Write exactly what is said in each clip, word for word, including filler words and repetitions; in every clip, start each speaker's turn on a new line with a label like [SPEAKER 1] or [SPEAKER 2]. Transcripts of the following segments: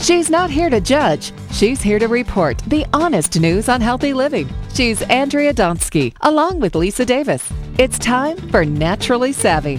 [SPEAKER 1] She's not here to judge. She's here to report the honest news on healthy living. She's Andrea Donsky, along with Lisa Davis. It's time for Naturally Savvy.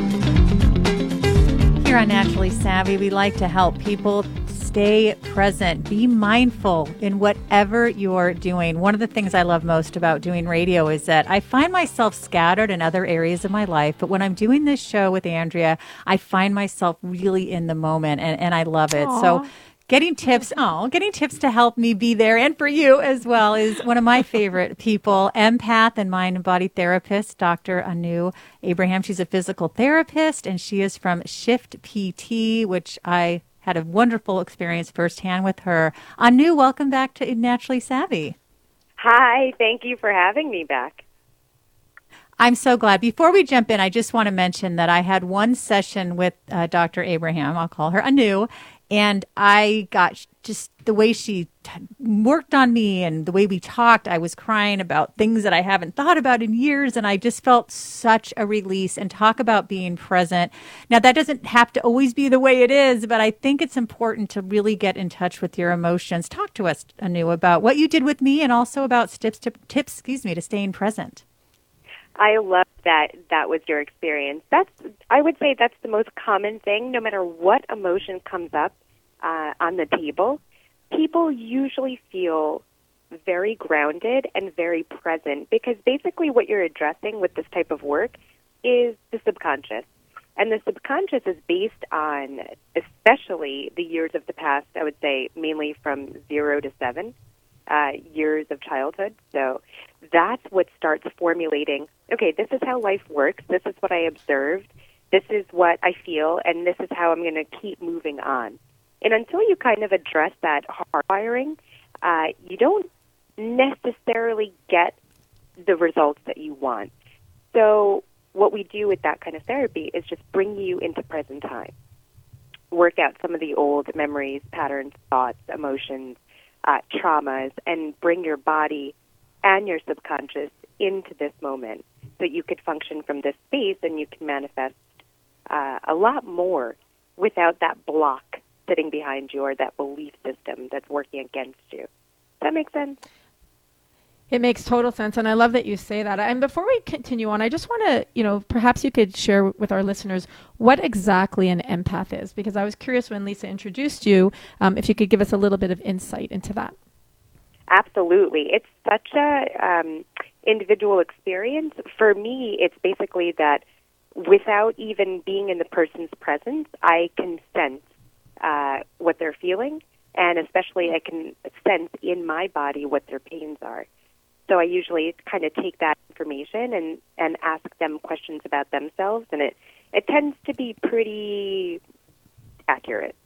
[SPEAKER 2] Here on Naturally Savvy, we like to help people stay present, be mindful in whatever you're doing. One of the things I love most about doing radio is that I find myself scattered in other areas of my life, but when I'm doing this show with Andrea, I find myself really in the moment, and, and I love it.
[SPEAKER 3] Aww.
[SPEAKER 2] So getting tips, oh, getting tips to help me be there and for you as well is one of my favorite people, empath and mind and body therapist, Doctor Anu Abraham. She's a physical therapist, and she is from Shift P T, which I had a wonderful experience firsthand with her. Anu, welcome back to Naturally Savvy.
[SPEAKER 3] Hi, thank you for having me back.
[SPEAKER 2] I'm so glad. Before we jump in, I just want to mention that I had one session with uh, Doctor Abraham. I'll call her Anu. And I got just the way she t- worked on me and the way we talked, I was crying about things that I haven't thought about in years. And I just felt such a release. And talk about being present. Now, that doesn't have to always be the way it is, but I think it's important to really get in touch with your emotions. Talk to us, Anu, about what you did with me and also about tips, to, tips, excuse me, to staying present.
[SPEAKER 3] I love that that was your experience. That's, I would say that's the most common thing, no matter what emotion comes up uh, on the table. People usually feel very grounded and very present because basically what you're addressing with this type of work is the subconscious. And the subconscious is based on, especially the years of the past, I would say mainly from zero to seven uh, years of childhood. So that's what starts formulating, okay, this is how life works, this is what I observed, this is what I feel, and this is how I'm going to keep moving on. And until you kind of address that hardwiring, uh, you don't necessarily get the results that you want. So what we do with that kind of therapy is just bring you into present time, work out some of the old memories, patterns, thoughts, emotions, uh, traumas, and bring your body and your subconscious into this moment so you could function from this space and you can manifest uh, a lot more without that block sitting behind you or that belief system that's working against you. Does that make sense?
[SPEAKER 4] It makes total sense, and I love that you say that. And before we continue on, I just want to, you know, perhaps you could share with our listeners what exactly an empath is, because I was curious when Lisa introduced you, um, if you could give us a little bit of insight into that.
[SPEAKER 3] Absolutely. It's such a um, individual experience. For me, it's basically that without even being in the person's presence, I can sense uh, what they're feeling, and especially I can sense in my body what their pains are. So I usually kind of take that information and, and ask them questions about themselves, and it, it tends to be pretty accurate.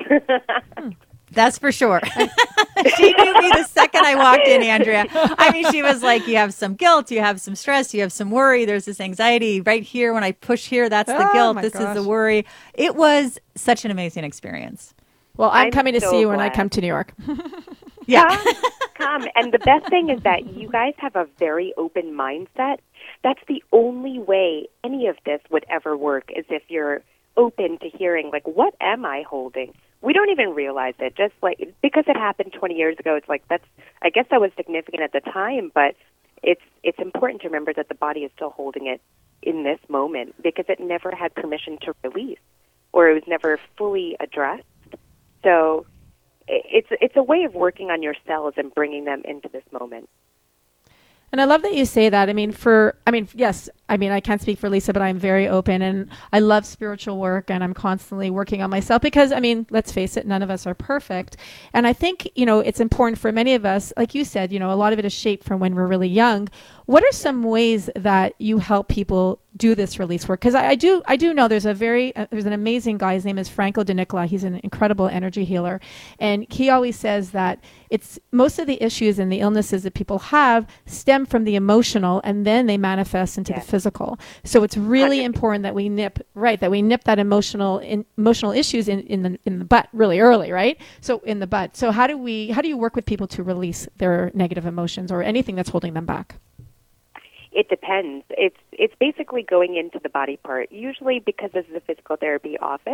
[SPEAKER 2] That's for sure. She knew me the second I walked in, Andrea. I mean, she was like, you have some guilt, you have some stress, you have some worry, there's this anxiety right here. When I push here, that's the
[SPEAKER 4] Oh,
[SPEAKER 2] guilt,
[SPEAKER 4] my
[SPEAKER 2] this
[SPEAKER 4] gosh.
[SPEAKER 2] is the worry. It was such an amazing experience.
[SPEAKER 4] Well, I'm,
[SPEAKER 3] I'm
[SPEAKER 4] coming to
[SPEAKER 3] so
[SPEAKER 4] see you when I
[SPEAKER 3] glad.
[SPEAKER 4] come to New York.
[SPEAKER 2] Yeah.
[SPEAKER 3] Come, come. And the best thing is that you guys have a very open mindset. That's the only way any of this would ever work, is if you're open to hearing, like, what am I holding? We don't even realize it. Just like, because it happened twenty years ago, it's like, that's, I guess that was significant at the time, but it's it's important to remember that the body is still holding it in this moment because it never had permission to release, or it was never fully addressed. So it's it's a way of working on your cells and bringing them into this moment.
[SPEAKER 4] And I love that you say that. I mean, for, I mean, yes, I mean, I can't speak for Lisa, but I'm very open and I love spiritual work and I'm constantly working on myself because, I mean, let's face it, none of us are perfect. And I think, you know, it's important for many of us, like you said, you know, a lot of it is shaped from when we're really young. What are some ways that you help people do this release work? Because I, I do, I do know there's a very, uh, there's an amazing guy. His name is Franco De Nicola. He's an incredible energy healer, and he always says that it's most of the issues and the illnesses that people have stem from the emotional, and then they manifest into
[SPEAKER 3] Yes.
[SPEAKER 4] the physical. So it's really
[SPEAKER 3] one hundred percent
[SPEAKER 4] important that we nip right, that we nip that emotional in, emotional issues in, in the in the butt really early, right? So in the butt. So how do we, how do you work with people to release their negative emotions or anything that's holding them back?
[SPEAKER 3] It depends. It's it's basically going into the body part. Usually, because this is a physical therapy office,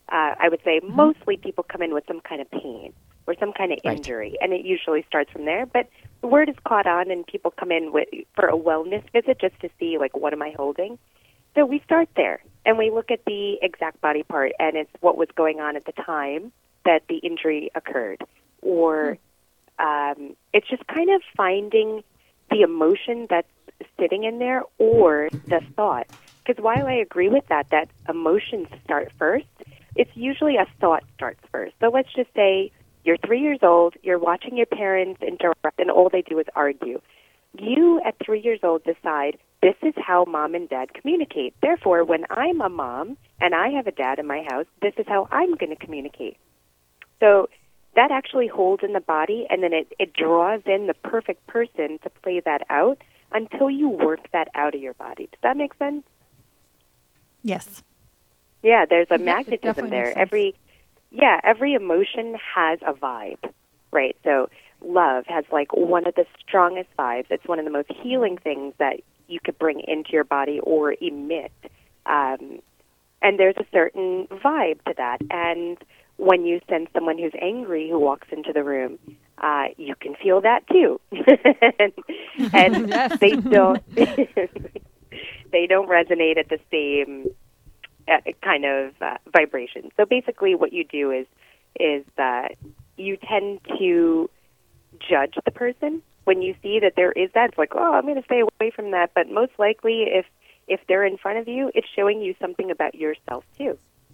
[SPEAKER 3] uh, I would say
[SPEAKER 4] Mm-hmm.
[SPEAKER 3] mostly people come in with some kind of pain or some kind of
[SPEAKER 4] Right.
[SPEAKER 3] injury, and it usually starts from there. But the word is caught on, and people come in with, for a wellness visit just to see, like, what am I holding? So we start there, and we look at the exact body part, and it's what was going on at the time that the injury occurred. Or um, it's just kind of finding the emotion that's sitting in there or the thought. Because while I agree with that, that emotions start first, it's usually a thought starts first. So let's just say you're three years old, you're watching your parents interact, and all they do is argue. You, at three years old, decide, this is how mom and dad communicate. Therefore, when I'm a mom and I have a dad in my house, this is how I'm going to communicate. So that actually holds in the body, and then it, it draws in the perfect person to play that out until you work that out of your body. Does that make sense?
[SPEAKER 2] Yes.
[SPEAKER 3] Yeah, there's a
[SPEAKER 4] Yes, it
[SPEAKER 3] magnetism
[SPEAKER 4] definitely
[SPEAKER 3] there.
[SPEAKER 4] makes sense.
[SPEAKER 3] Every yeah, every emotion has a vibe, right? So love has like one of the strongest vibes. It's one of the most healing things that you could bring into your body or emit. Um, and there's a certain vibe to that. And when you send someone who's angry who walks into the room, uh, you can feel that too. and and
[SPEAKER 4] Yes.
[SPEAKER 3] they don't they don't resonate at the same uh, kind of uh, vibration. So basically what you do is is that you tend to judge the person when you see that there is that. It's like, oh, I'm going to stay away from that. But most likely if if they're in front of you, it's showing you something about yourself too.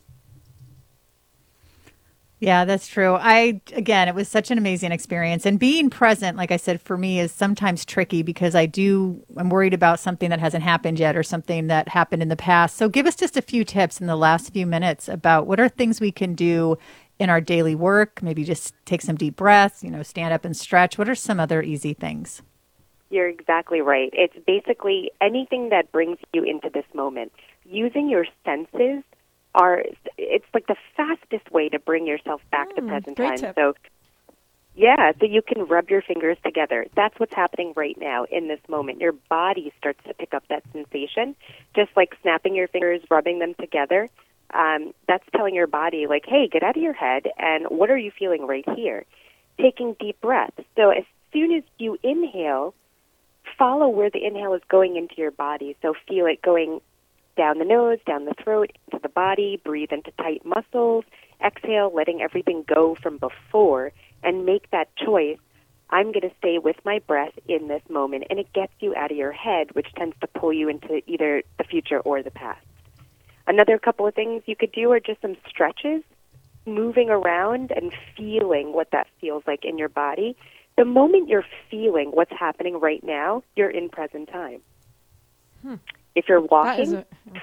[SPEAKER 2] Yeah, that's true. I, again, it was such an amazing experience. And being present, like I said, for me is sometimes tricky because I do, I'm worried about something that hasn't happened yet or something that happened in the past. So give us just a few tips in the last few minutes about what are things we can do in our daily work. Maybe just take some deep breaths, you know, stand up and stretch. What are some other easy things?
[SPEAKER 3] You're exactly right. It's basically anything that brings you into this moment. Using your senses are, it's like the fastest way to bring yourself back to
[SPEAKER 4] Mm,
[SPEAKER 3] present
[SPEAKER 4] great
[SPEAKER 3] time.
[SPEAKER 4] tip.
[SPEAKER 3] So, yeah, so you can rub your fingers together. That's what's happening right now in this moment. Your body starts to pick up that sensation, just like snapping your fingers, rubbing them together. Um, that's telling your body, like, hey, get out of your head, and what are you feeling right here? Taking deep breaths. So as soon as you inhale, follow where the inhale is going into your body. So feel it going down the nose, down the throat, into the body, breathe into tight muscles, exhale, letting everything go from before, and make that choice. I'm going to stay with my breath in this moment, and it gets you out of your head, which tends to pull you into either the future or the past. Another couple of things you could do are just some stretches, moving around and feeling what that feels like in your body. The moment you're feeling what's happening right now, you're in present time.
[SPEAKER 4] Hmm.
[SPEAKER 3] If you're
[SPEAKER 4] That
[SPEAKER 3] walking,
[SPEAKER 4] is a,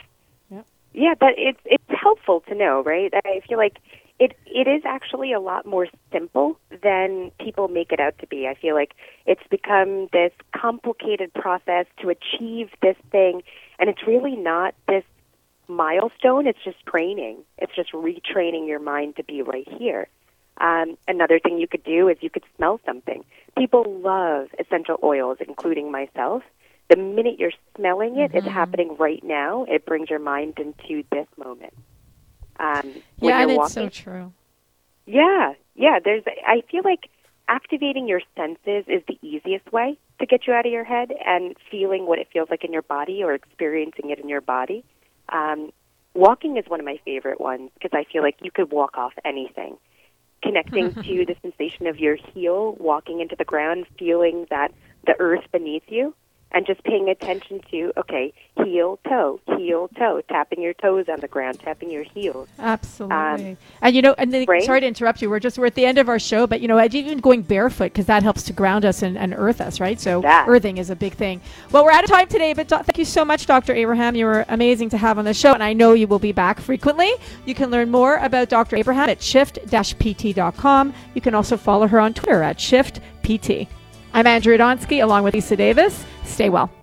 [SPEAKER 3] yeah, but it's it's helpful to know, right? I feel like it it is actually a lot more simple than people make it out to be. I feel like it's become this complicated process to achieve this thing, and it's really not this milestone. It's just training. It's just retraining your mind to be right here. Um, another thing you could do is you could smell something. People love essential oils, including myself. The minute you're smelling it, mm-hmm. it's happening right now. It brings your mind into this moment. Um,
[SPEAKER 4] yeah, and
[SPEAKER 3] walking,
[SPEAKER 4] it's so true.
[SPEAKER 3] Yeah, yeah. There's. I feel like activating your senses is the easiest way to get you out of your head and feeling what it feels like in your body or experiencing it in your body. Um, walking is one of my favorite ones because I feel like you could walk off anything. Connecting to the sensation of your heel, walking into the ground, feeling that the earth beneath you, and just paying attention to, okay, heel, toe, heel, toe, tapping your toes on the ground, tapping your heels.
[SPEAKER 4] Absolutely.
[SPEAKER 3] Um,
[SPEAKER 4] and, you know, and then,
[SPEAKER 3] right?
[SPEAKER 4] sorry to interrupt you. We're just, we're at the end of our show, but, you know, even going barefoot, because that helps to ground us and, and earth us, right? So
[SPEAKER 3] that.
[SPEAKER 4] earthing is a big thing. Well, we're out of time today, but do- thank you so much, Doctor Abraham. You were amazing to have on the show, and I know you will be back frequently. You can learn more about Doctor Abraham at shift dash p t dot com. You can also follow her on Twitter at shift p t. I'm Andrea Donsky, along with Lisa Davis. Stay well.